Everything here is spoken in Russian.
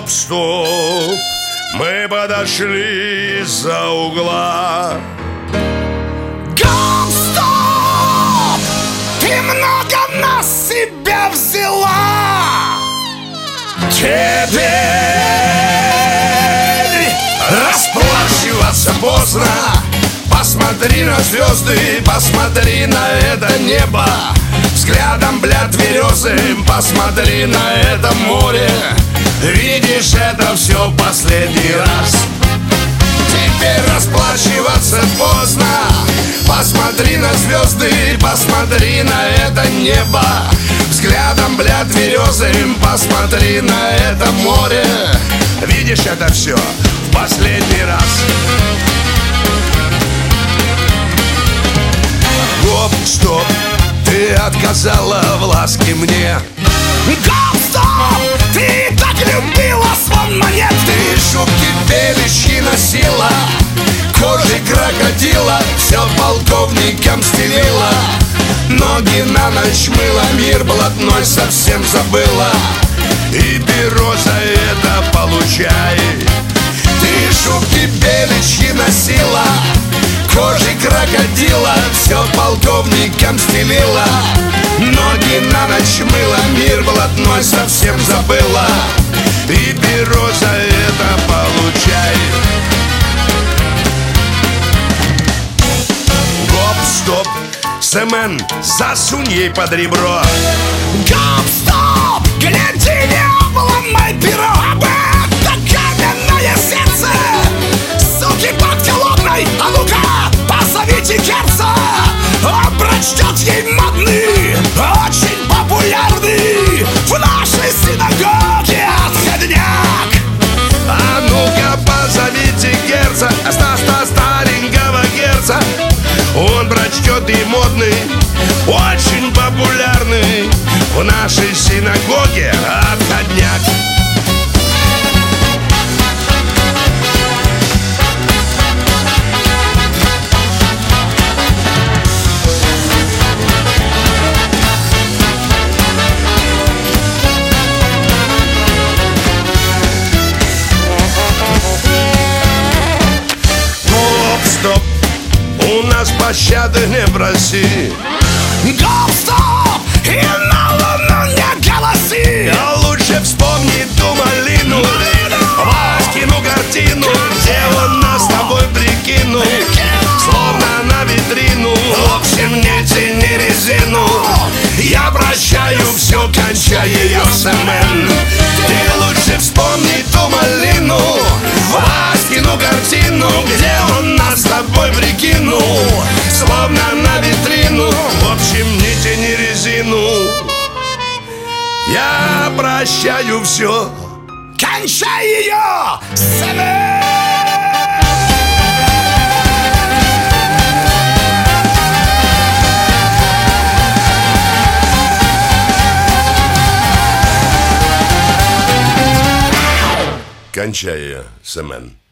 Гоп-стоп, мы подошли из-за угла. Гоп-стоп, ты много на себя взяла. Теперь расплачиваться поздно. Посмотри на звезды, посмотри на это небо. Взглядом, бля, тверезым, посмотри на это море. Видишь, это все в последний раз. Теперь расплачиваться поздно. Посмотри на звезды, посмотри на это небо. Взглядом, бля, тверезым, посмотри на это море. Видишь, это все в последний раз. Гоп-стоп, ты отказала в ласке мне. Гоп-стоп, ты так любила звон монет. Ты шубки беличьи носила, кожей крокодила, все полковникам стелила. Ноги на ночь мыла, мир блатной совсем забыла. И перо за это получай. Ты шубки беличьи носила, кожей крокодила, все полковникам стелила. Ноги на ночь мыла, мир блатной совсем забыла. И перо за это получай. Гоп-стоп, Семен, засунь ей под ребро. Гоп-стоп, гляди, не обломай перо. Об это каменное сердце, суки бактилотной. А ну-ка, позовите Керца. Он прочтет ей модный, очень популярный в нашей синагоге отходняк. А ну-ка, позовите Герца, старенького Герца. Он прочтет и модный, очень популярный в нашей синагоге отходняк. Гоп-стоп, у нас пощады не проси. Гоп-стоп, и на луну не голоси. А лучше вспомни ту малину, Васькину картину, где он нас с тобой прикинул, словно на витрину. В общем, не тяни резину, я прощаю все, кончай ее, Семен. Ты лучше вспомни ту малину, Васькину картину, где он нас с тобой прикинул, словно на витрину. В общем, не тяни резину, я прощаю все. Кончай ее, Семен! Кончай ее, Семен.